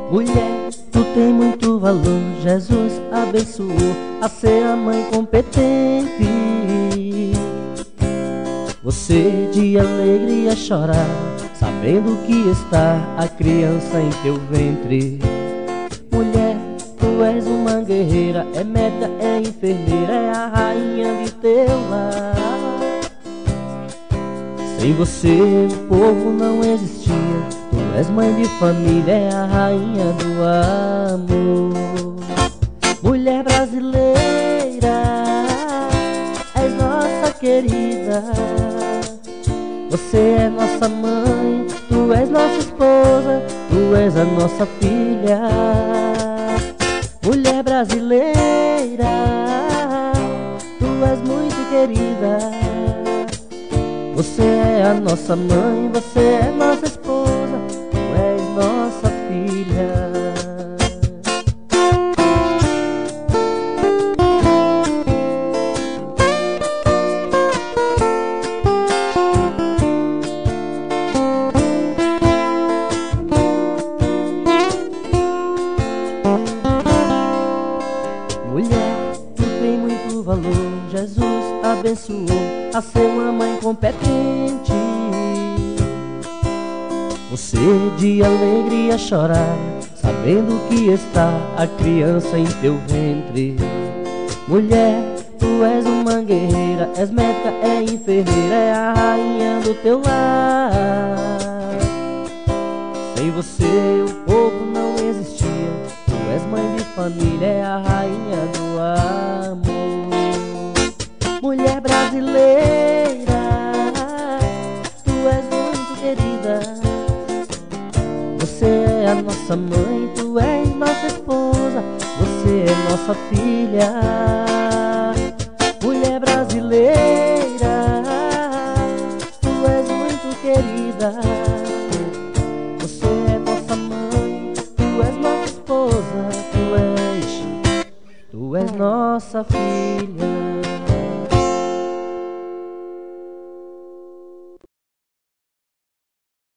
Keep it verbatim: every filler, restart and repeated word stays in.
Mulher, tu tem muito valor, Jesus abençoou a ser a mãe competente. Você de alegria chorar, sabendo que está a criança em teu ventre. Mulher, tu és uma guerreira, é médica, é enfermeira, é a rainha de teu lar. Sem você o povo não existia. Tu és mãe de família, é a rainha do amor. Mulher brasileira, és nossa querida. Você é nossa mãe, tu és nossa esposa, tu és a nossa filha. Mulher brasileira, tu és muito querida. Você é a nossa mãe, você é nossa esposa, tu és nossa filha. Mulher, tu tem muito valor, Jesus abençoou a ser uma mãe competente. Você de alegria chorar, sabendo que está a criança em teu ventre. Mulher, tu és uma guerreira, és médica, é enfermeira, é a rainha do teu lar. Sem você o povo não existia. Tu és mãe de família, é a rainha do amor. Mulher brasileira, tu és muito querida. Você é a nossa mãe, tu és nossa esposa, você é nossa filha. Mulher brasileira, tu és muito querida. Você é nossa mãe, tu és nossa esposa, tu és, tu és nossa filha.